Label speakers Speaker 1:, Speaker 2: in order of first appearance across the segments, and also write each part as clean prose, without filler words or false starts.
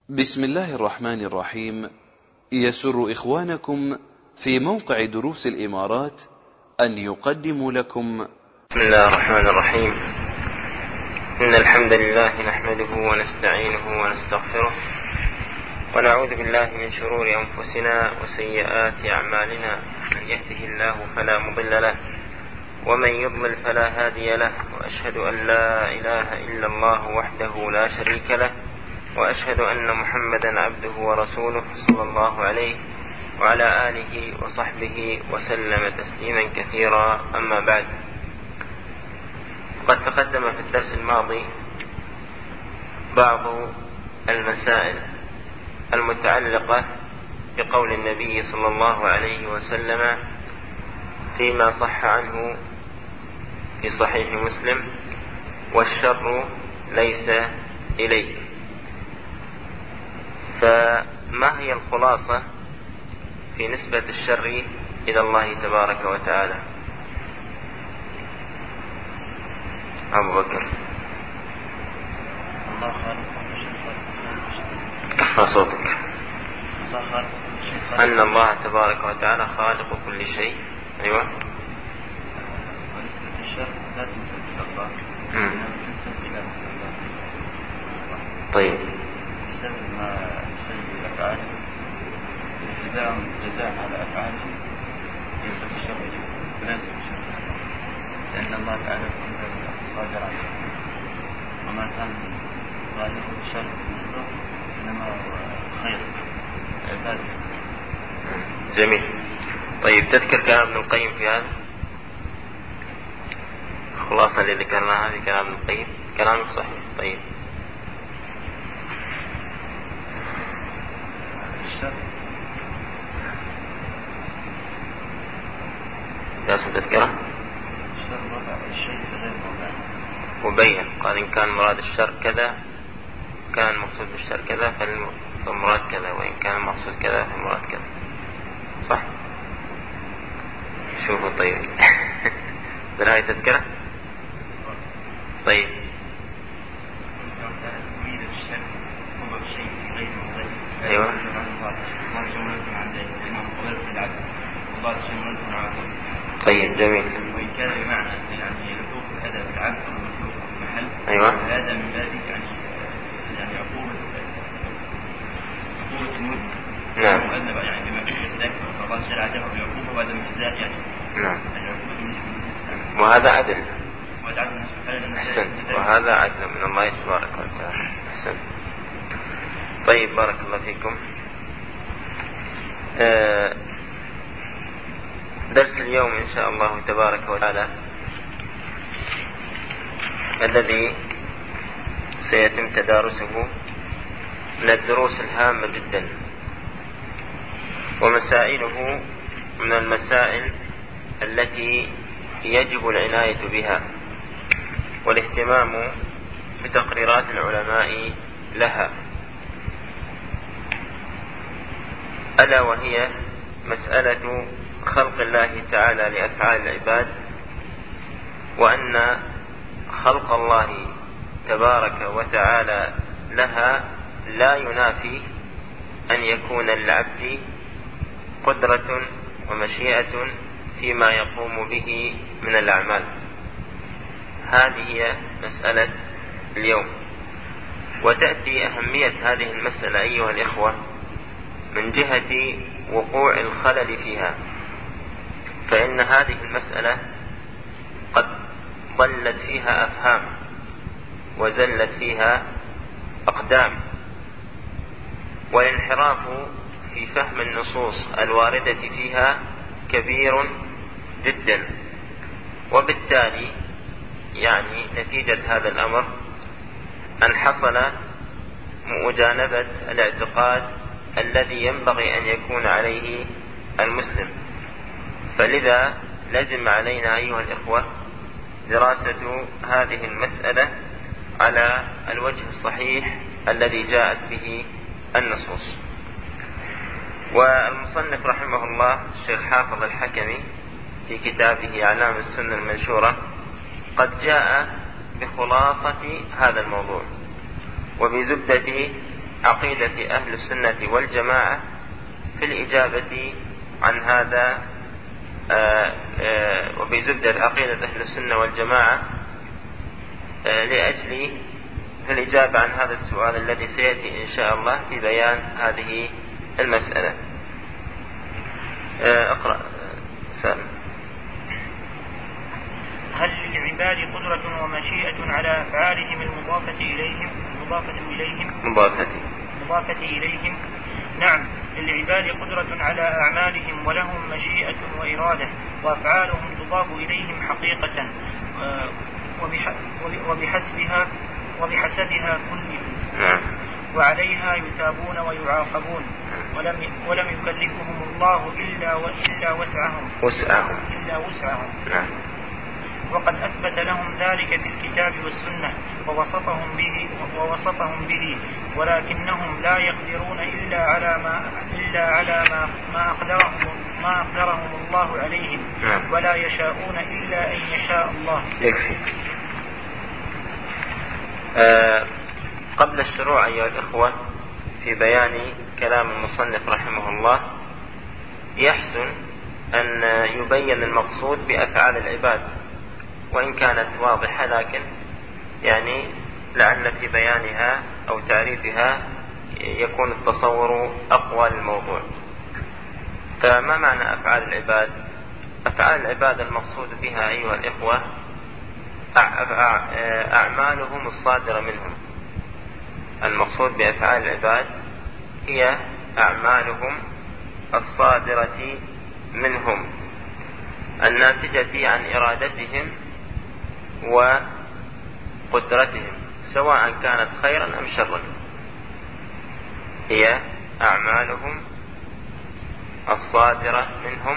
Speaker 1: بسم الله الرحمن الرحيم. يسر إخوانكم في موقع دروس الإمارات أن يقدموا لكم
Speaker 2: بسم الله الرحمن الرحيم. إن الحمد لله نحمده ونستعينه ونستغفره ونعوذ بالله من شرور أنفسنا وسيئات أعمالنا. من يهده الله فلا مضل له ومن يضلل فلا هادي له، وأشهد أن لا إله إلا الله وحده لا شريك له، وأشهد أن محمدا عبده ورسوله صلى الله عليه وعلى آله وصحبه وسلم تسليما كثيرا. أما بعد، قد تقدم في الدرس الماضي بعض المسائل المتعلقة بقول النبي صلى الله عليه وسلم فيما صح عنه في صحيح مسلم: والشر ليس إليك. فما هي الخلاصة في نسبة الشر إلى الله تبارك وتعالى؟ أبو بكر. ارفع صوتك. أن الله تبارك وتعالى خالق كل شيء. أيوة.
Speaker 3: ونسبة الشر لا تنسب إلى الله، إنما تنسب إلى الله.
Speaker 2: طيب.
Speaker 3: بسبب ما يسبب أفعاله، جزاء على أفعاله ينسب الشر إليه، ولا ينسب الشر، لأن الله تعالى قادر عليه، وما كان ظاهره الشر إنما هو خير عباده.
Speaker 2: جميل. طيب، تذكر كلام ابن القيم في هذا؟ الخلاصة اللي ذكرناها في كلام ابن القيم كلام صحيح. طيب،
Speaker 3: الشر
Speaker 2: لازم تذكره.
Speaker 3: الشر وضع الشيء غير موضعه،
Speaker 2: وبين قال إن كان مراد الشر كذا، كان المقصود بالشر كذا، فالمراد كذا، وإن كان المقصود كذا فالمراد كذا. صح؟ شوفوا. طيب. بالهاي تذكره. طيب. أيوة. طيب، جميل.
Speaker 3: وإن كان بمعنى يعني يلوق الأدب العام أو يلوق المحل.
Speaker 2: أيوة.
Speaker 3: هذا من باب يعني عقوبة المذنب.
Speaker 2: نعم.
Speaker 3: مؤدبة يعني بما فيه ذلك، فالله شرع له بعقوبة وهذا من ابتداء يعني.
Speaker 2: نعم.
Speaker 3: العقوبة بالنسبة
Speaker 2: وهذا عدل.
Speaker 3: أحسنت.
Speaker 2: وهذا عدل من الله تبارك وتعالى. أحسنت. طيب، بارك الله فيكم. درس اليوم إن شاء الله تبارك وتعالى الذي سيتم تدارسه من الدروس الهامة جدا، ومسائله من المسائل التي يجب العناية بها والاهتمام بتقريرات العلماء لها، ألا وهي مسألة خلق الله تعالى لأفعال العباد، وأن خلق الله تبارك وتعالى لها لا ينافي أن يكون للعبد قدرة ومشيئة فيما يقوم به من الأعمال. هذه هي مسألة اليوم، وتأتي أهمية هذه المسألة أيها الإخوة من جهة وقوع الخلل فيها، فإن هذه المسألة قد ضلت فيها أفهام وزلت فيها أقدام، والانحراف في فهم النصوص الواردة فيها كبير جدا، وبالتالي يعني نتيجة هذا الأمر أن حصل مجانبة الاعتقاد الذي ينبغي أن يكون عليه المسلم. فلذا لزم علينا أيها الإخوة دراسة هذه المسألة على الوجه الصحيح الذي جاءت به النصوص. والمصنف رحمه الله الشيخ حافظ الحكمي في كتابه أعلام السنة المنشورة قد جاء بخلاصة هذا الموضوع وبزبدة عقيدة أهل السنة والجماعة في الإجابة عن هذا، وبزبدة عقيدة أهل السنة والجماعة لأجل في الإجابة عن هذا السؤال الذي سيأتي إن شاء الله في بيان هذه المسألة. أقرأ سالم.
Speaker 4: هل للعباد قدرة ومشيئة على أفعالهم المضافة إليهم؟ نعم، للعباد قدرة على أعمالهم ولهم مشيئة وإرادة، وأفعالهم تضاف إليهم حقيقة وبحسبها كلهم، وعليها يثابون ويعاقبون، ولم يكلفهم الله إلا وسعهم. وقد أثبت لهم ذلك في الكتاب والسنة ووصفهم به، ولكنهم لا يقدرون إلا على ما أقدرهم الله عليهم، ولا يشاءون إلا أن يشاء الله.
Speaker 2: يكفي. قبل الشروع أيها الإخوة في بيان كلام المصنف رحمه الله، يحسن أن يبين المقصود بأفعال العباد، وإن كانت واضحة لكن يعني لعل في بيانها أو تعريفها يكون التصور أقوى للموضوع. فما معنى أفعال العباد؟ أفعال العباد المقصود بها أيها الإخوة أعمالهم الصادرة منهم. المقصود بأفعال العباد هي أعمالهم الصادرة منهم، الناتجة عن إرادتهم وقدرتهم، سواء كانت خيرا أم شرا. هي أعمالهم الصادرة منهم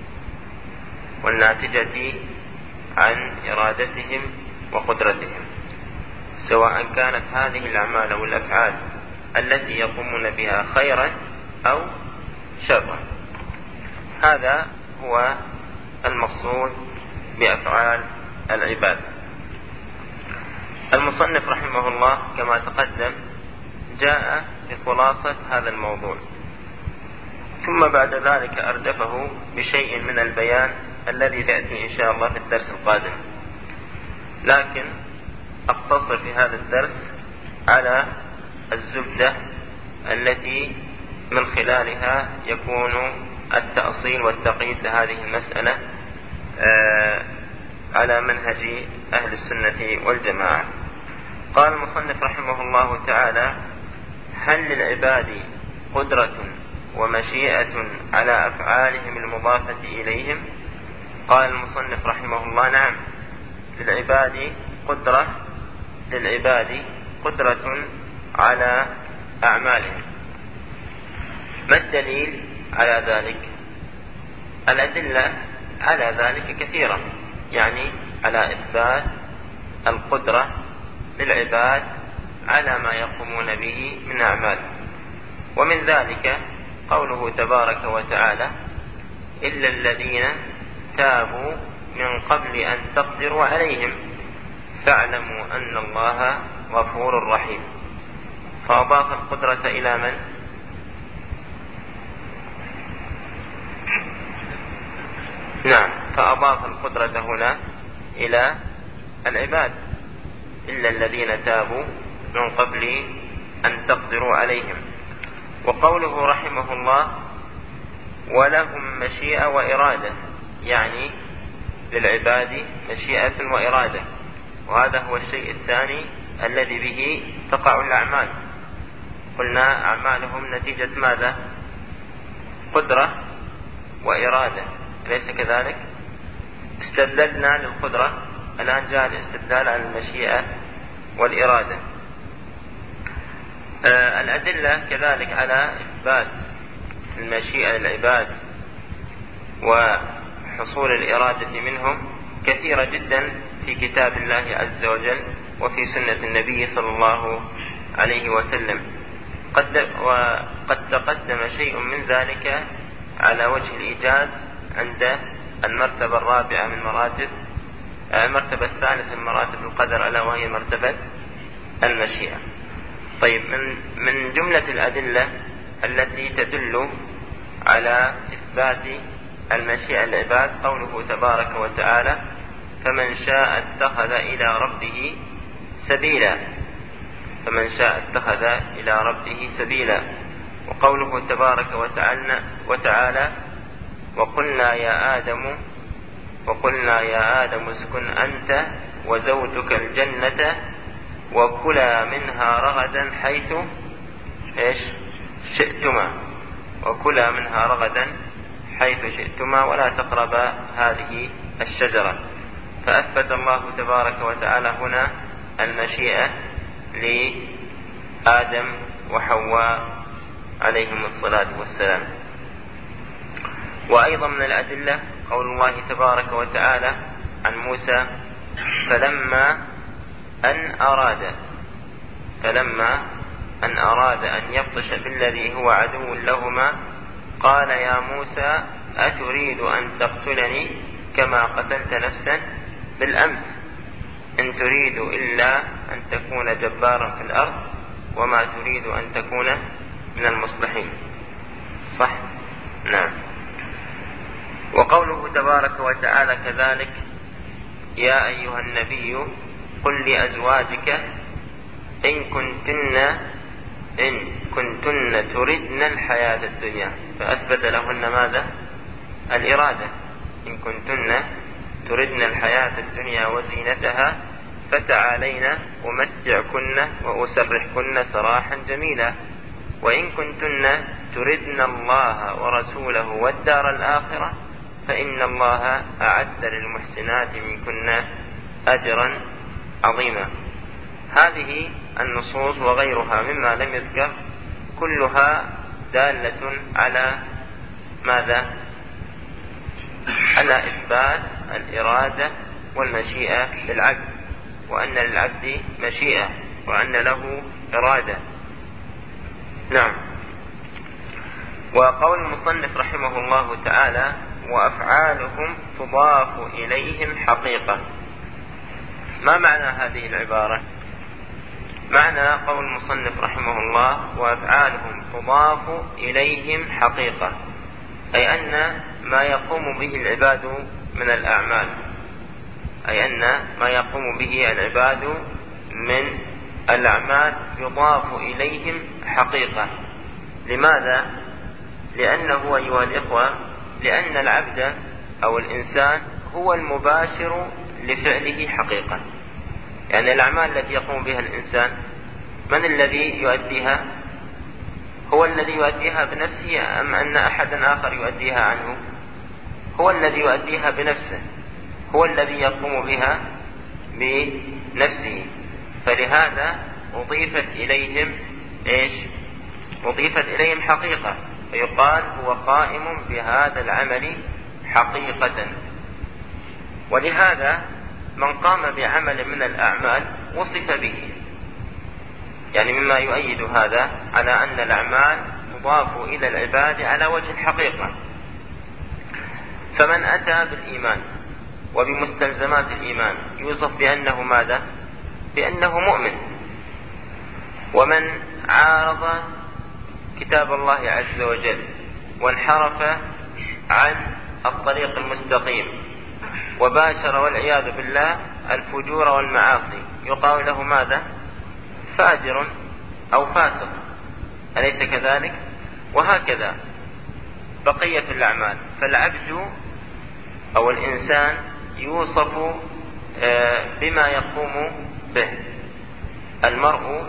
Speaker 2: والناتجة عن إرادتهم وقدرتهم، سواء كانت هذه الأعمال أو الأفعال التي يقومون بها خيرا أو شرا. هذا هو المقصود بأفعال العباد. المصنف رحمه الله كما تقدم جاء بخلاصة هذا الموضوع، ثم بعد ذلك أردفه بشيء من البيان الذي سيأتي إن شاء الله في الدرس القادم، لكن أقتصر في هذا الدرس على الزبدة التي من خلالها يكون التأصيل والتقييد لهذه المسألة على منهج أهل السنة والجماعة. قال المصنف رحمه الله تعالى: هل للعباد قدرة ومشيئة على أفعالهم المضافة إليهم؟ قال المصنف رحمه الله: نعم، للعباد قدرة على أعمالهم. ما الدليل على ذلك؟ الأدلة على ذلك كثيرة، يعني على إثبات القدرة للعباد على ما يقومون به من أعمال. ومن ذلك قوله تبارك وتعالى: إلا الذين تابوا من قبل أن تقدروا عليهم فاعلموا أن الله غفور رحيم. فأضاف القدرة إلى من؟ نعم، فأضاف القدرة هنا إلى العباد، إلا الذين تابوا من قبل أن تقدروا عليهم. وقوله رحمه الله: ولهم مشيئة وإرادة، يعني للعباد مشيئة وإرادة، وهذا هو الشيء الثاني الذي به تقع الأعمال. قلنا أعمالهم نتيجة ماذا؟ قدرة وإرادة، أليس كذلك؟ استدللنا للقدرة، الآن جاء الاستدلال على المشيئة والإرادة. الأدلة كذلك على إثبات المشيئة للعباد وحصول الإرادة منهم كثيرة جدا في كتاب الله عز وجل وفي سنة النبي صلى الله عليه وسلم. وقد تقدم شيء من ذلك على وجه الإيجاز عند المرتبة الرابعة من مراتب المرتبة الثالثة من مراتب القدر، ألا وهي مرتبة المشيئة. طيب، من جملة الأدلة التي تدل على إثبات المشيئة للعباد قوله تبارك وتعالى: فمن شاء اتخذ إلى ربه سبيلا. فمن شاء اتخذ إلى ربه سبيلا. وقوله تبارك وتعالى: وقلنا يا آدم اسكن أنت وزوجك الجنة وكلا منها رغدا حيث شئتما. وكلا منها رغدا حيث شئتما ولا تقربا هذه الشجرة. فأثبت الله تبارك وتعالى هنا المشيئة لآدم وحواء عليهم الصلاة والسلام. وأيضا من الأدلة قول الله تبارك وتعالى عن موسى: فلما أن أراد أن يبطش بالذي هو عدو لهما قال: يا موسى أتريد أن تقتلني كما قتلت نفسا بالأمس إن تريد إلا أن تكون جبارا في الأرض وما تريد أن تكون من المصلحين. صح؟ نعم. وقوله تبارك وتعالى كذلك: يا أيها النبي قل لأزواجك إن كنتن تردن الحياة الدنيا. فأثبت لهن ماذا؟ الإرادة. إن كنتن تردن الحياة الدنيا وزينتها فتعالين أمتعكن وأسرحكن سراحا جميلا. وإن كنتن تردن الله ورسوله والدار الآخرة فإن الله أعد للمحسنات منكن أجرا عظيما. هذه النصوص وغيرها مما لم يذكر كلها دالة على ماذا؟ على إثبات الإرادة والمشيئة للعبد، وأن للعبد مشيئة وأن له إرادة. نعم. وقول المصنف رحمه الله تعالى: وأفعالهم تضاف إليهم حقيقة. ما معنى هذه العبارة؟ معنى قول المصنف رحمه الله: وأفعالهم تضاف إليهم حقيقة، أي أن ما يقوم به العباد من الأعمال، أي أن ما يقوم به العباد من الأعمال يضاف إليهم حقيقة. لماذا؟ لأنه أيها الإخوة، لأن العبد أو الإنسان هو المباشر لفعله حقيقة. يعني الأعمال التي يقوم بها الإنسان من الذي يؤديها؟ هو الذي يؤديها بنفسه أم أن أحدا آخر يؤديها عنه؟ هو الذي يؤديها بنفسه، هو الذي يقوم بها بنفسه. فلهذا أضيفت إليهم أضيفت إليهم حقيقة، فيقال هو قائم بهذا العمل حقيقة. ولهذا من قام بعمل من الأعمال وصف به، يعني مما يؤيد هذا على أن الأعمال تضاف إلى العباد على وجه الحقيقة. فمن أتى بالإيمان وبمستلزمات الإيمان يوصف بأنه ماذا؟ بأنه مؤمن. ومن عارض كتاب الله عز وجل وانحرف عن الطريق المستقيم وباشر والعياذ بالله الفجور والمعاصي يقال له ماذا؟ فاجر أو فاسق، أليس كذلك؟ وهكذا بقية الأعمال. فالعبد أو الإنسان يوصف بما يقوم به، المرء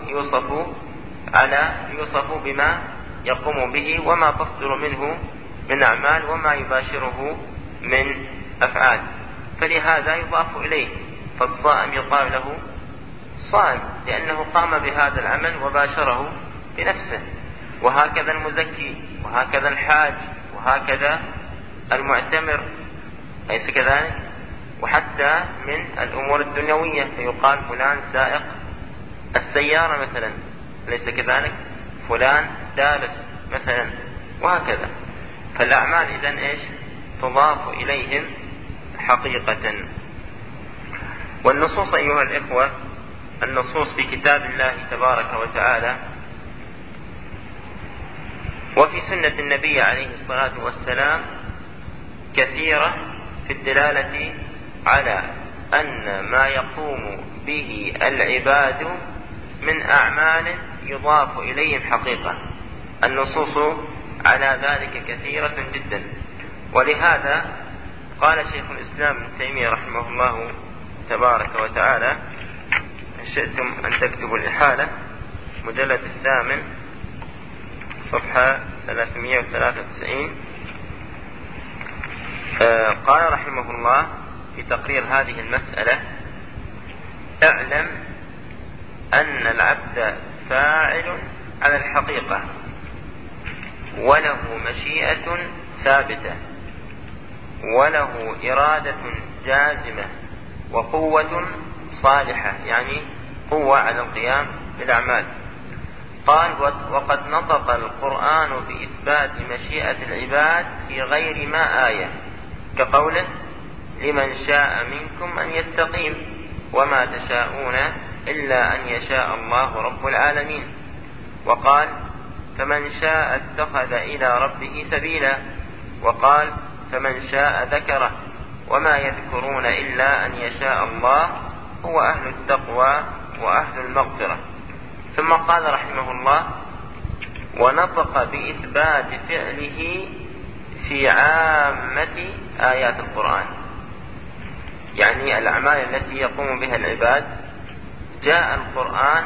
Speaker 2: يوصف بما يقوم به وما تصدر منه من أعمال وما يباشره من أفعال، فلهذا يضاف إليه. فالصائم يقال له صائم لأنه قام بهذا العمل وباشره بنفسه، وهكذا المزكي، وهكذا الحاج، وهكذا المعتمر، أليس كذلك؟ وحتى من الأمور الدنيوية فيقال فلان سائق السيارة مثلا، أليس كذلك؟ فلان دارس مثلا، وهكذا. فالأعمال إذن تضاف إليهم حقيقة. والنصوص أيها الإخوة النصوص في كتاب الله تبارك وتعالى وفي سنة النبي عليه الصلاة والسلام كثيرة في الدلالة على أن ما يقوم به العباد من أعمال يضاف إليهم حقيقة. النصوص على ذلك كثيرة جدا، ولهذا قال شيخ الإسلام ابن تيمية رحمه الله تبارك وتعالى: إن شئتم أن تكتبوا الإحالة، مجلد 8 صفحة 393. قال رحمه الله في تقرير هذه المسألة: اعلم أن العبد فاعل على الحقيقة، وله مشيئة ثابتة، وله إرادة جازمة، وقوة صالحة، يعني قوة على القيام بالأعمال. قال: وقد نطق القرآن بإثبات مشيئة العباد في غير ما آية، كقوله: لمن شاء منكم أن يستقيم، وما تشاءون إلا أن يشاء الله رب العالمين. وقال: فمن شاء اتخذ إلى ربه سبيلا. وقال: فمن شاء ذكره، وما يذكرون إلا أن يشاء الله هو أهل التقوى وأهل المغفرة. ثم قال رحمه الله: ونطق بإثبات فعله في عامة آيات القرآن، يعني الأعمال التي يقوم بها العباد جاء القرآن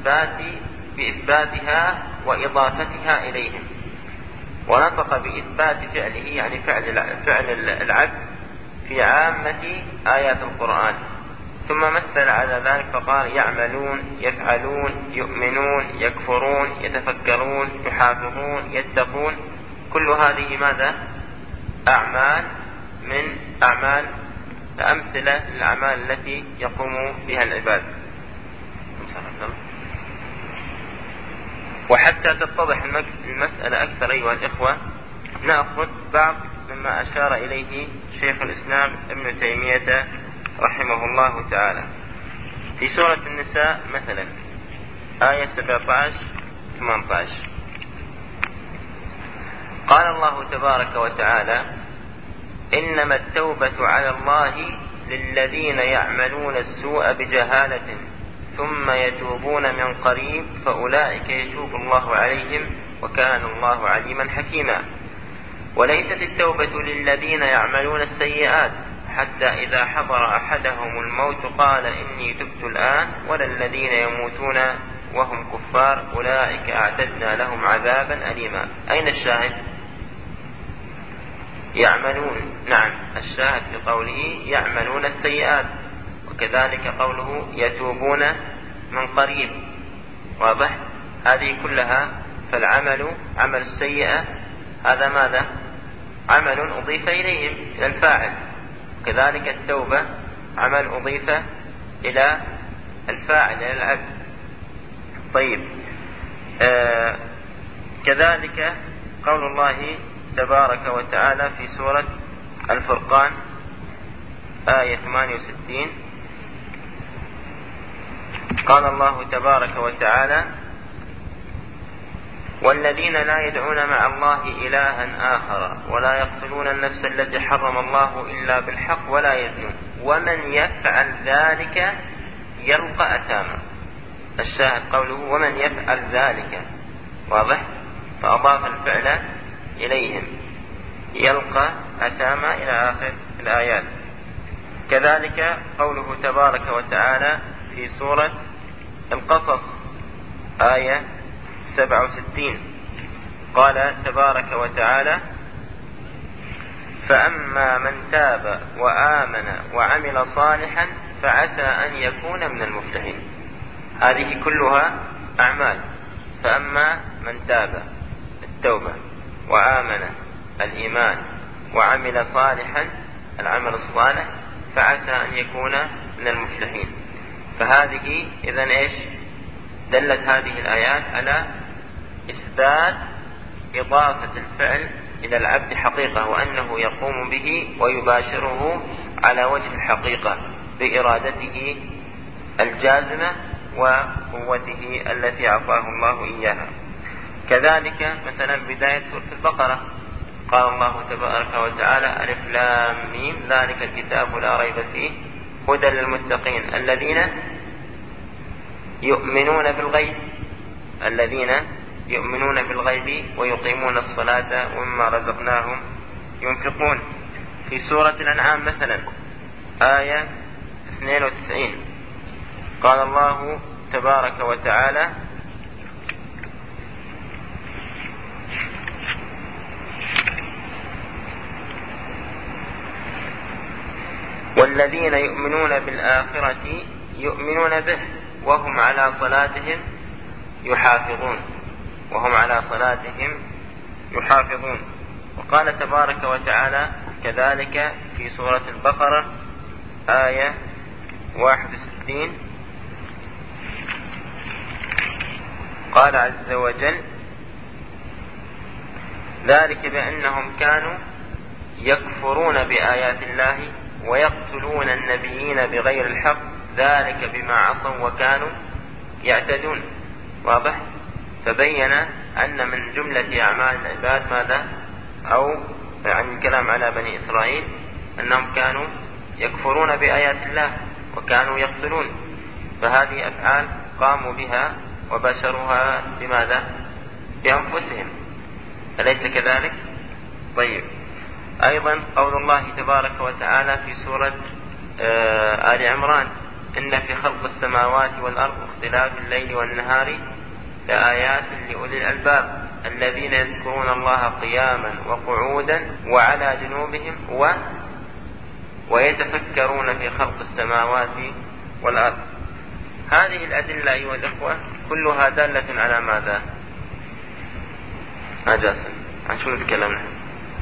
Speaker 2: بإثباتها وإضافتها إليهم. ونطق بإثبات فعله، يعني فعل العبد في عامة آيات القرآن. ثم مثل على ذلك فقال: يعملون، يفعلون، يؤمنون، يكفرون، يتفكرون، يحافظون، يتقون. كل هذه ماذا؟ أعمال من أعمال، أمثلة للأعمال التي يقوم بها العباد. وحتى تتضح المسألة أكثر أيها الإخوة، نأخذ بعض مما أشار إليه شيخ الإسلام ابن تيمية رحمه الله تعالى في سورة النساء مثلا، آية 17-18. قال الله تبارك وتعالى: إنما التوبة على الله للذين يعملون السوء بجهالة ثم يتوبون من قريب فأولئك يتوب الله عليهم وكان الله عليما حكيما. وليست التوبة للذين يعملون السيئات حتى إذا حضر أحدهم الموت قال إني تبت الآن، ولا الذين يموتون وهم كفار أولئك أعتدنا لهم عذابا أليما. أين الشاهد؟ يعملون، نعم، الشاهد في قوله يعملون السيئات، وكذلك قوله يتوبون من قريب. واضح؟ هذه كلها. فالعمل، عمل السيئة، هذا ماذا؟ عمل أضيف إليهم، إلى الفاعل. كذلك التوبة عمل أضيف إلى الفاعل، إلى العبد. طيب، كذلك قول الله تبارك وتعالى في سورة الفرقان آية 68: قال الله تبارك وتعالى: والذين لا يدعون مع الله إلها آخر ولا يقتلون النفس التي حرم الله إلا بالحق ولا يزنون ومن يفعل ذلك يلقى أثاما. الشاهد قوله ومن يفعل ذلك. واضح؟ فأضاف الفعل إليهم، يلقى أثاما إلى آخر الآيات. كذلك قوله تبارك وتعالى في سورة القصص آية 67: قال تبارك وتعالى: فأما من تاب وآمن وعمل صالحا فعسى أن يكون من المفلحين. هذه كلها أعمال. فأما من تاب، التوبة، وآمن، الإيمان، وعمل صالحا، العمل الصالح، فعسى أن يكون من المفلحين. فهذه إذن إيش؟ دلت هذه الآيات على إثبات إضافة الفعل إلى العبد حقيقة، وأنه يقوم به ويباشره على وجه الحقيقة بإرادته الجازمة وقوته التي أعطاه الله إياها. كذلك مثلا بداية سورة البقرة قال الله تبارك وتعالى ألف لام ميم ذلك الكتاب لا ريب فيه هدى للمتقين الذين يؤمنون بالغيب ويقيمون الصلاة ومما رزقناهم ينفقون. في سورة الأنعام مثلا آية 92 قال الله تبارك وتعالى والذين يؤمنون بالآخرة يؤمنون به وهم على صلاتهم يحافظون. وقال تبارك وتعالى كذلك في سورة البقرة آية 61 قال عز وجل ذلك بأنهم كانوا يكفرون بآيات الله ويقتلون النبيين بغير الحق ذلك بما عصوا وكانوا يعتدون. واضح؟ فبين أن من جملة أعمال العباد ماذا؟ أو عن الكلام على بني إسرائيل أنهم كانوا يكفرون بآيات الله وكانوا يقتلون، فهذه أفعال قاموا بها وبشروها بماذا؟ بأنفسهم، أليس كذلك؟ طيب، أيضا قول الله تبارك وتعالى في سورة آل عمران إن في خلق السماوات والأرض واختلاف الليل والنهار لآيات لأولي الألباب الذين يذكرون الله قياما وقعودا وعلى جنوبهم ويتفكرون في خلق السماوات والأرض. هذه الأدلة أيها الأخوة كلها دالة على ماذا؟ جاسم عن شو نتكلم نحن؟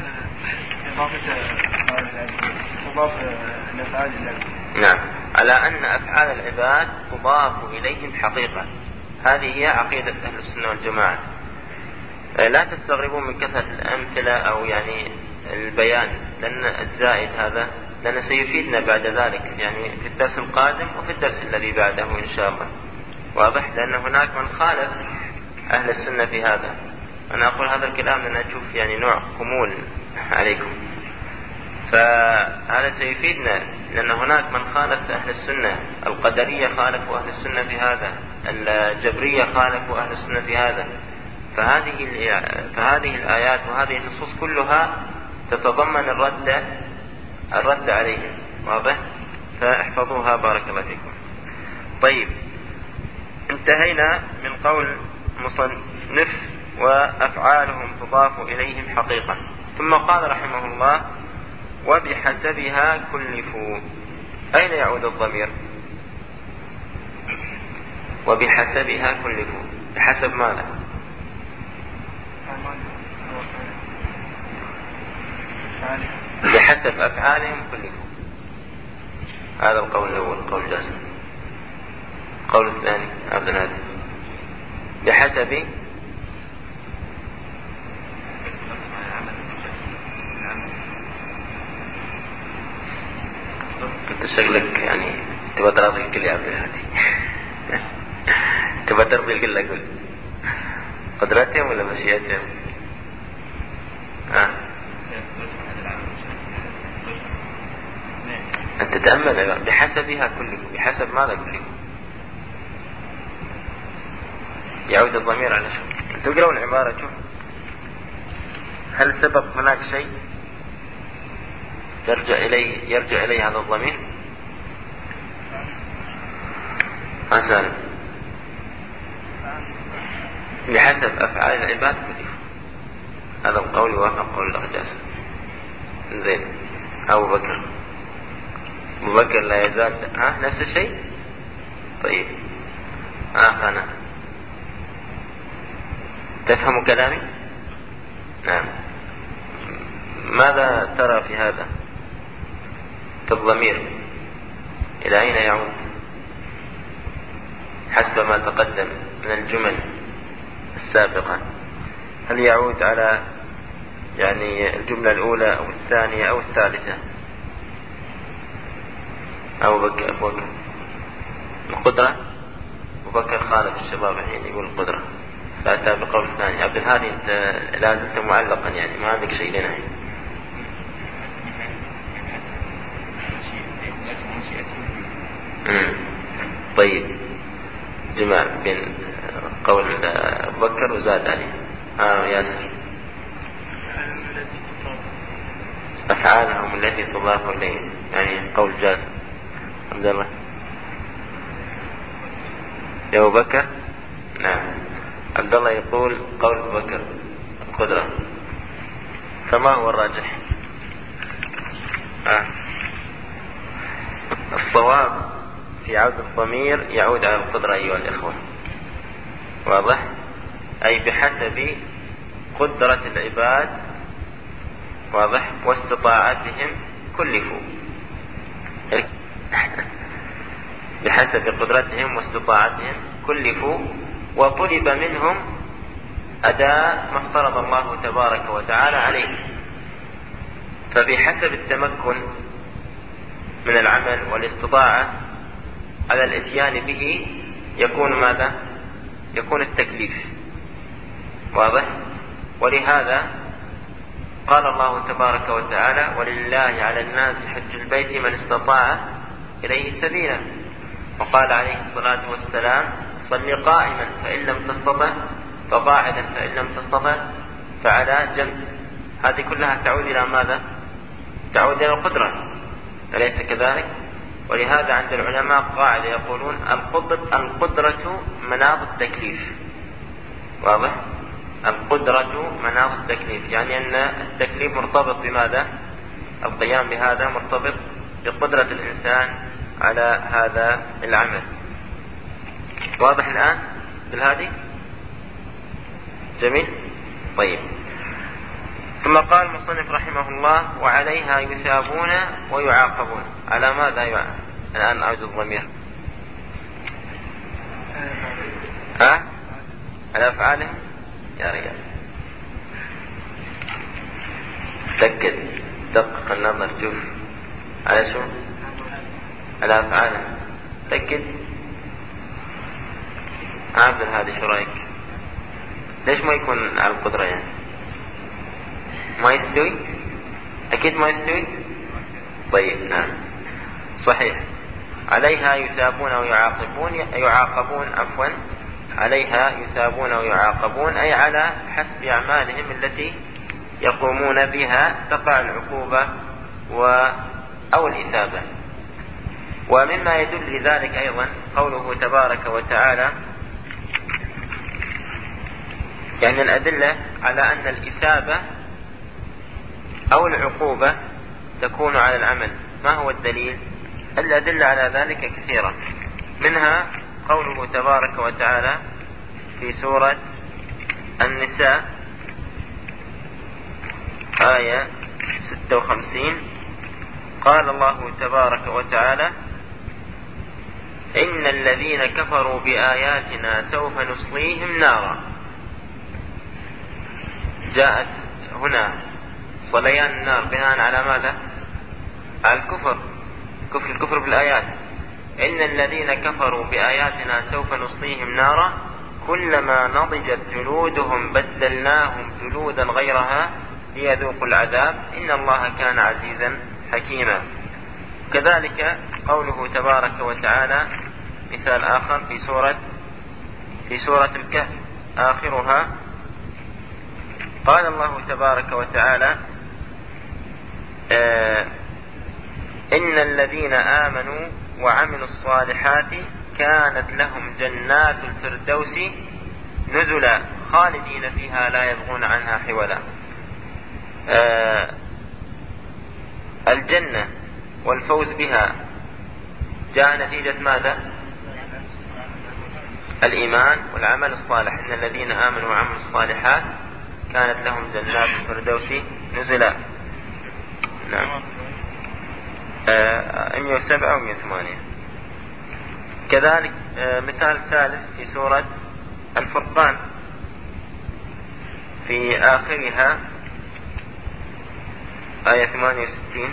Speaker 2: نعم، على أن أفعال العباد تضاف إليهم حقيقة. هذه هي عقيدة أهل السنة والجماعة. لا تستغربوا من كثرة الأمثلة أو يعني البيان لأن الزائد هذا لأنه سيفيدنا بعد ذلك يعني في الدرس القادم وفي الدرس الذي بعده إن شاء الله. واضح؟ لأن هناك من خالف أهل السنة في هذا. أنا أقول هذا الكلام لأن أشوف يعني نوع خمول عليكم، فهذا سيفيدنا لأن هناك من خالف أهل السنة. القدرية خالفوا أهل السنة في هذا، الجبرية خالفوا أهل السنة في هذا. فهذه الآيات وهذه النصوص كلها تتضمن الرد عليهم. واضح؟ فاحفظوها بارك الله فيكم. طيب، انتهينا من قول مصنف وأفعالهم تضاف إليهم حقيقة. ثم قال رحمه الله وبحسبها كلفوا. أين يعود الضمير؟ وبحسبها كلفوا، بحسب ماذا؟ بحسب أفعالهم كلفوا. هذا القول الأول قول جاسم. القول الثاني عبد الهادي بحسب انت شغلك يعني تبغى تراضي الكل يا عبد الهادي تبغى ترضي الكل. أقول قدراتهم ولا مشيئتهم؟ أنت تأمل بحسبها كله، بحسب ماذا كله؟ يعود الضمير على شو؟ أنتوا تقرأوا العبارة شوف، هل سبق هناك شيء يرجع إليه هذا الضمير؟ أسأل بحسب أفعال العباد كله. هذا القول يوافق قول الأرجاس. زين، أبو بكر لا يزال نفس الشيء. طيب، أنا تفهم كلامي؟ نعم. ماذا ترى في هذا؟ في الضمير إلى أين يعود حسب ما تقدم من الجمل السابقة؟ هل يعود على يعني الجملة الأولى أو الثانية أو الثالثة؟ أبو بكر القدرة بكر خالف الشباب حين يقول القدرة، فأتى بقول ثاني. عبد الهادي أنت لا زلت معلقا يعني ما عندك شيء لنا. طيب جمع بين قول بكر وزاد عليه. ياسر أفعالهم التي تضاف إليه يعني قول جاسم. عبد الله يا أبو بكر. نعم عبد الله يقول قول بكر القدرة، فما هو الراجح؟ الصواب في عود الضمير يعود على القدرة أيها الإخوة، واضح؟ أي بحسب قدرة العباد، واضح، واستطاعتهم كلفوا بحسب قدرتهم واستطاعتهم كلفوا، وطلب منهم أداء ما افترض الله تبارك وتعالى عليه. فبحسب التمكن من العمل والاستطاعة على الاتيان به يكون ماذا؟ يكون التكليف، واضح؟ ولهذا قال الله تبارك وتعالى: ولله على الناس حج البيت من استطاع إليه سبيلا. وقال عليه الصلاة والسلام: صل قائما فإن لم تستطع فقاعدا فإن لم تستطع فعلى جنب. هذه كلها تعود إلى ماذا؟ تعود إلى القدرة، أليس كذلك؟ ولهذا عند العلماء قاعدة يقولون القدرة مناط التكليف، واضح؟ القدرة مناط التكليف، يعني أن التكليف مرتبط بماذا؟ القيام بهذا مرتبط بقدرة الإنسان على هذا العمل. واضح الآن بالهادي؟ جميل. طيب، ثم قال المصنف رحمه الله: وعليها يثابون ويعاقبون. على ماذا الآن أعود الضمير؟ على أفعالهم يا رجال. تأكد دقق النظر شوف على شو؟ على أفعالهم. تأكد. عبد هذا شو رأيك؟ ليش ما يكون على القدرة يعني؟ ما يستوي؟ أكيد ما يستوي؟ طيب نعم صحيح. عليها يثابون ويعاقبون عفوا. عليها يثابون ويعاقبون أي على حسب أعمالهم التي يقومون بها تقع العقوبة أو الإثابة. ومما يدل لذلك أيضا قوله تبارك وتعالى، يعني الأدلة على أن الإثابة أو العقوبة تكون على العمل. ما هو الدليل؟ الأدلة على ذلك كثيرة، منها قوله تبارك وتعالى في سورة النساء آية 56: قال الله تبارك وتعالى: إن الذين كفروا بآياتنا سوف نصليهم نارا. جاءت هنا صليان النار بناء على ماذا؟ على الكفر بالآيات. إن الذين كفروا بآياتنا سوف نصليهم نارا كلما نضجت جلودهم بدلناهم جلودا غيرها ليذوقوا العذاب إن الله كان عزيزا حكيما. كذلك قوله تبارك وتعالى مثال آخر في سورة الكهف آخرها: قال الله تبارك وتعالى: إن الذين آمنوا وعملوا الصالحات كانت لهم جنات الفردوس نزلا خالدين فيها لا يبغون عنها حولا. الجنة والفوز بها جاء نتيجة ماذا؟ الإيمان والعمل الصالح. إن الذين آمنوا وعملوا الصالحات كانت لهم جنات الفردوس نزلا. نعم 107 و 108. كذلك مثال ثالث في سورة الفرقان في آخرها آية 68: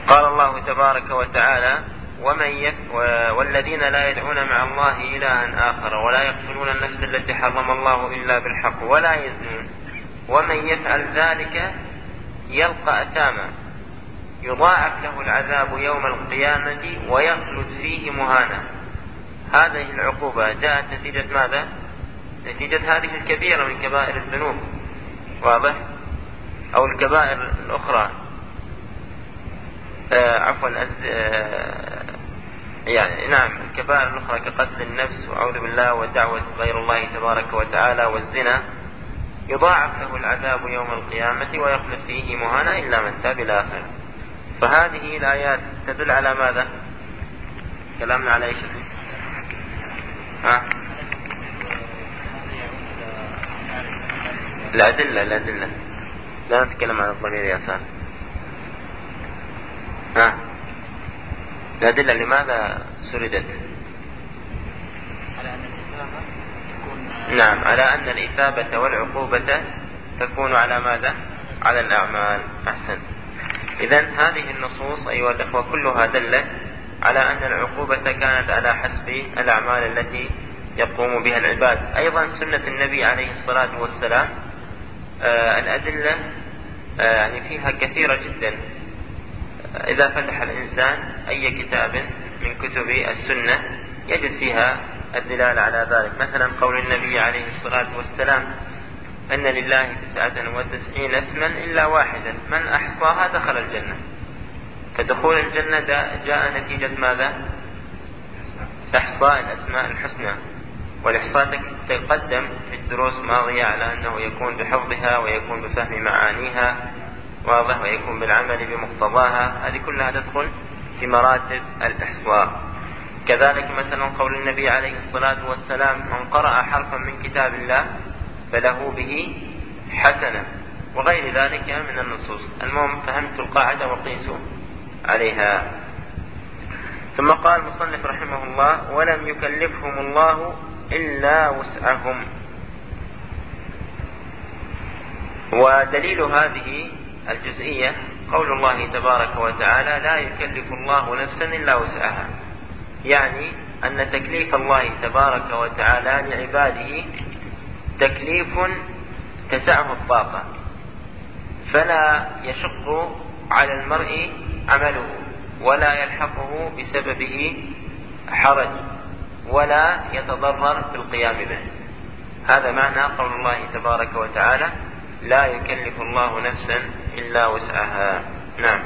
Speaker 2: قال الله تبارك وتعالى: والذين لا يدعون مع الله إلها آخر ولا يقتلون النفس التي حرم الله إلا بالحق ولا يزنون ومن يفعل ذلك يلقى أثاما يضاعف له العذاب يوم القيامة ويخلد فيه مهانا. هذه العقوبة جاءت نتيجة ماذا؟ نتيجة هذه الكبيرة من كبائر الذنوب، واضح؟ أو الكبائر الأخرى، يعني نعم الكبائر الأخرى كقتل النفس وأعوذ بالله ودعوة غير الله تبارك وتعالى والزنا، يضاعف له العذاب يوم القيامة ويخلد فيه مهانا إلا من تاب إلى آخره. فهذه الآيات تدل على ماذا؟ كلامنا على ايش؟ الأدلة لا نتكلم عن الضمير يا سالم. الأدلة لماذا سردت؟ نعم، على أن الإثابة والعقوبة تكون على ماذا؟ على الأعمال. أحسن. إذن هذه النصوص أيها الأخوة كلها دلت على أن العقوبة كانت على حسب الأعمال التي يقوم بها العباد. أيضا سنة النبي عليه الصلاة والسلام الأدلة يعني فيها كثيرة جدا. إذا فتح الإنسان أي كتاب من كتب السنة يجد فيها الدلالة على ذلك. مثلا قول النبي عليه الصلاة والسلام: أن لله 99 اسما إلا واحدا من أحصاها دخل الجنة. فدخول الجنة جاء نتيجة ماذا؟ إحصاء الأسماء الحسنى. والإحصاء تقدم في الدروس الماضية على أنه يكون بحفظها ويكون بفهم معانيها، واضح، ويكون بالعمل بمقتضاها. هذه كلها تدخل في مراتب الإحصاء. كذلك مثلا قول النبي عليه الصلاة والسلام: من قرأ حرفا من كتاب الله فله به حسنة، وغير ذلك من النصوص. المهم فهمت القاعدة وقيسوا عليها. ثم قال المصنف رحمه الله: ولم يكلفهم الله إلا وسعهم. ودليل هذه الجزئية قول الله تبارك وتعالى: لا يكلف الله نفسا إلا وسعها. يعني أن تكليف الله تبارك وتعالى لعباده تكليف تسعه الطاقة، فلا يشق على المرء عمله ولا يلحقه بسببه حرج ولا يتضرر بالقيام به. هذا معنى قول الله تبارك وتعالى: لا يكلف الله نفسا إلا وسعها. نعم.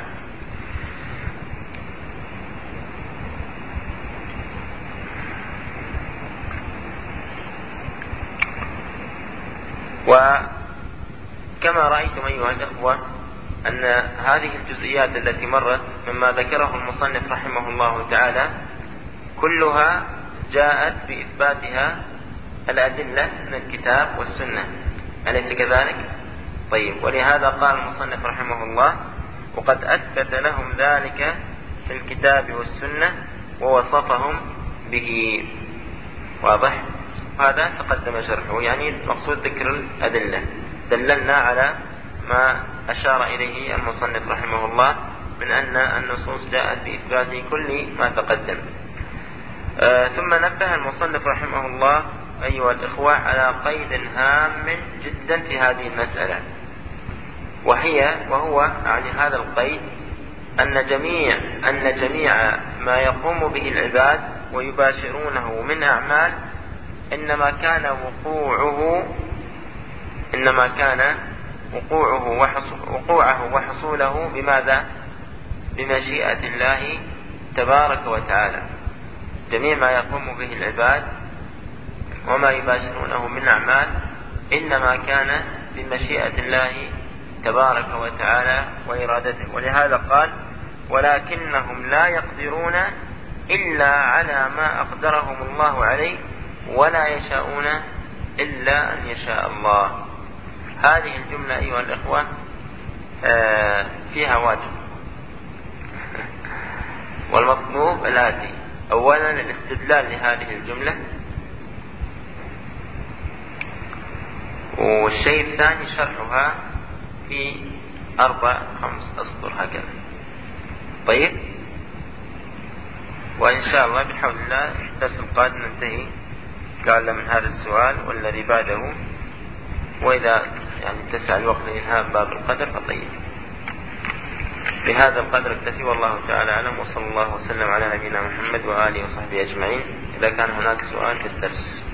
Speaker 2: وكما رأيتم أيها الأخوة أن هذه الجزئيات التي مرت مما ذكره المصنف رحمه الله تعالى كلها جاءت بإثباتها الأدلة من الكتاب والسنة، أليس كذلك؟ طيب، ولهذا قال المصنف رحمه الله: وقد أثبت لهم ذلك في الكتاب والسنة ووصفهم به. واضح؟ هذا تقدم شرحه، يعني مقصود ذكر الأدلة. دللنا على ما أشار إليه المصنف رحمه الله من أن النصوص جاءت بإثبات كل ما تقدم. ثم نبه المصنف رحمه الله أيها الإخوة على قيد هام جدا في هذه المسألة، وهو يعني هذا القيد أن جميع ما يقوم به العباد ويباشرونه من أعمال إنما كان وقوعه وحصوله بماذا؟ بمشيئة الله تبارك وتعالى. جميع ما يقوم به العباد وما يباشرونه من أعمال إنما كان بمشيئة الله تبارك وتعالى وإرادته. ولهذا قال: ولكنهم لا يقدرون إلا على ما أقدرهم الله عليه ولا يشاءون إلا أن يشاء الله. هذه الجملة أيها الإخوة فيها واجب. والمطلوب الآتي: أولا الاستدلال لهذه الجملة، والشيء الثاني شرحها في 4-5 أسطر هكذا. طيب، وإن شاء الله بحول الله الدرس القادم ننتهي قال من هذا السؤال والذي بعده، وإذا يعني اتسع الوقت لإنهاء باب القدر فطيب. بهذا القدر اكتفي، والله تعالى أعلم، وصلى الله وسلم على نبينا محمد وآله وصحبه أجمعين. إذا كان هناك سؤال في الدرس.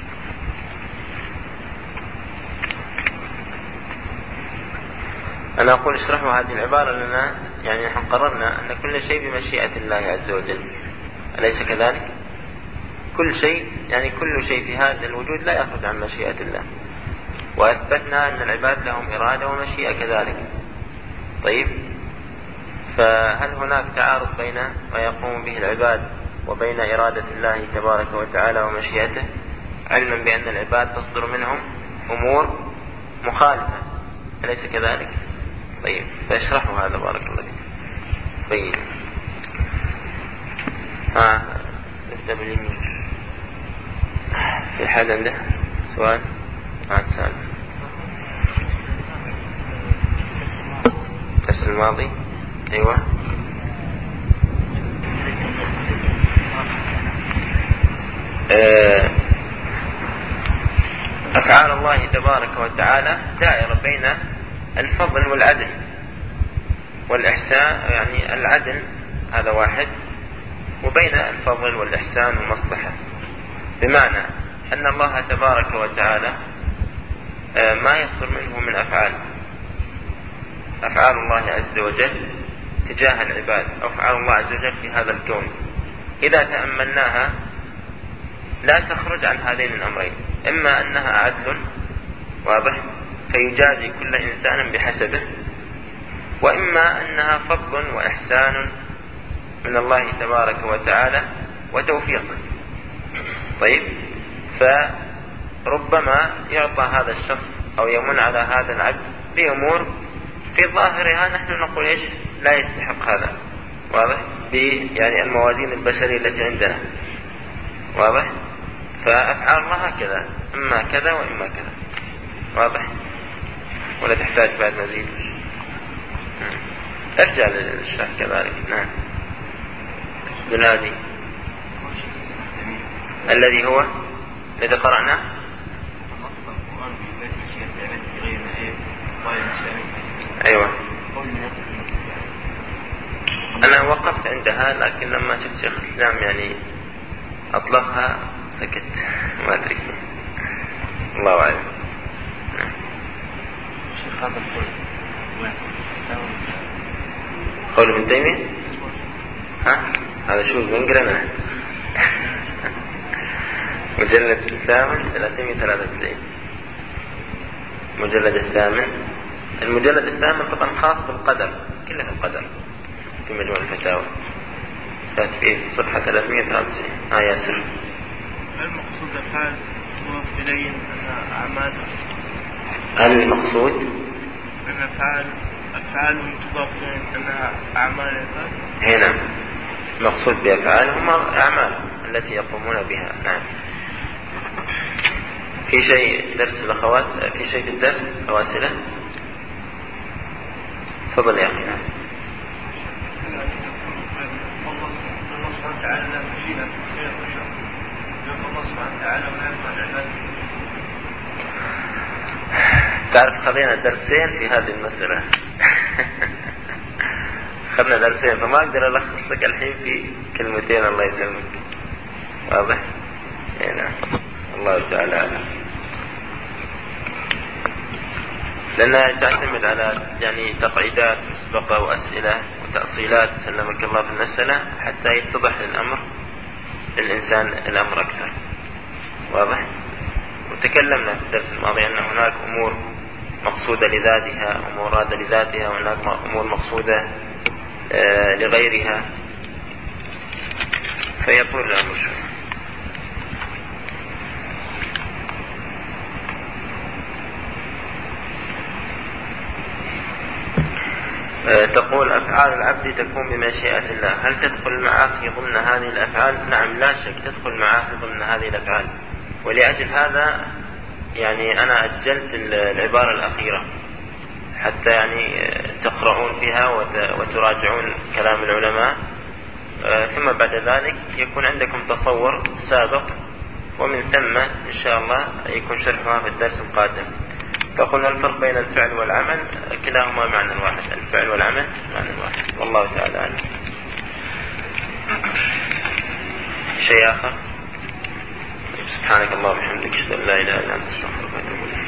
Speaker 2: أنا أقول اشرحوا هذه العبارة لنا، يعني نحن قررنا أن كل شيء بمشيئة الله عز وجل، أليس كذلك؟ كل شيء، يعني كل شيء في هذا الوجود لا يخرج عن مشيئة الله، وأثبتنا أن العباد لهم إرادة ومشيئة كذلك. طيب، فهل هناك تعارض بين ما يقوم به العباد وبين إرادة الله تبارك وتعالى ومشيئته، علما بأن العباد تصدر منهم أمور مخالفة، أليس كذلك؟ طيب، فاشرحوا هذا بارك الله فيك. طيب، نبدأ باليمين. في حد عنده سؤال؟ سؤال الدرس الماضي. أيوة، أفعال الله تبارك وتعالى دائرة بين الفضل والعدل والإحسان، يعني العدل هذا واحد، وبين الفضل والإحسان والمصلحة، بمعنى أن الله تبارك وتعالى ما يصدر منه من أفعال الله عز وجل تجاه العباد، أو أفعال الله عز وجل في هذا الكون، إذا تأملناها لا تخرج عن هذين الأمرين، إما أنها عدل واضح فيجازي كل إنسان بحسبه، وإما أنها فضل وإحسان من الله تبارك وتعالى وتوفيق. طيب، فربما يعطى هذا الشخص أو يمن على هذا العبد بأمور في ظاهرها نحن نقول إيش لا يستحق هذا، واضح، يعني الموازين البشرية التي عندنا، واضح. فأفعال الله هكذا، إما كذا وإما كذا، واضح، ولا تحتاج بعد مزيد؟ ارجع للشرح كذلك. نعم، بنادي الذي هو الذي قرأناه. أيوة، أنا وقفت عندها، لكن لما شفت شيخ الإسلام يعني أطلقها سكت، ما أدري، الله أعلم.
Speaker 3: شيخ هذا
Speaker 2: قول ابن تيمية، هذا شو بنقرأنا مجلد الثامن 393، مجلد الثامن. المجلد الثامن طبعا خاص بالقدر، كله القدر في مجموع الفتاوى، في صفحة 393. ياسر،
Speaker 5: المقصود أفعال تضاف إليه أنها أعمال؟
Speaker 2: هل المقصود
Speaker 5: أن أفعالهم تضاف إليه أنها أعمال؟
Speaker 2: هنا المقصود بأفعالهم أعمال التي يقومون بها. نعم. في شيء درس الأخوات، في شيء في الدرس أواسلة؟ تفضل يا أخي. نعم.
Speaker 5: الله سبحانه وتعالى لا مشيئة في البشر، الله سبحانه وتعالى ولا يفعل العباد.
Speaker 2: تعرف خذينا درسين في هذه المسألة خذنا درسين، فما أقدر ألخص لك الحين في كلمتين، الله يسلمك، واضح؟ نعم، الله تعالى أعلم. لأنها تعتمد على يعني تقعيدات مسبقة وأسئلة وتأصيلات سلمك الله في المسألة حتى يتضح للأمر للإنسان الأمر أكثر، واضح؟ وتكلمنا في الدرس الماضي أن هناك أمور مقصودة لذاتها ومرادة لذاتها، وهناك أمور مقصودة لغيرها، فيطول الأمر شوي. تقول أفعال العبد تكون بمشيئة الله، هل تدخل المعاصي ضمن هذه الأفعال؟ نعم، لا شك تدخل المعاصي ضمن هذه الأفعال، ولأجل هذا يعني أنا أجلت العبارة الأخيرة حتى يعني تقرؤون فيها وتراجعون كلام العلماء، ثم بعد ذلك يكون عندكم تصور سابق، ومن ثم إن شاء الله يكون شرحها في الدرس القادم. فقلنا الفرق بين الفعل والعمل كلاهما معنى واحد، الفعل والعمل معنى واحد، والله تعالى أعلم. شيء آخر؟ سبحانك اللهم وبحمدك، أشهد أن لا إله إلا أنت، أستغفرك وأتوب إليك.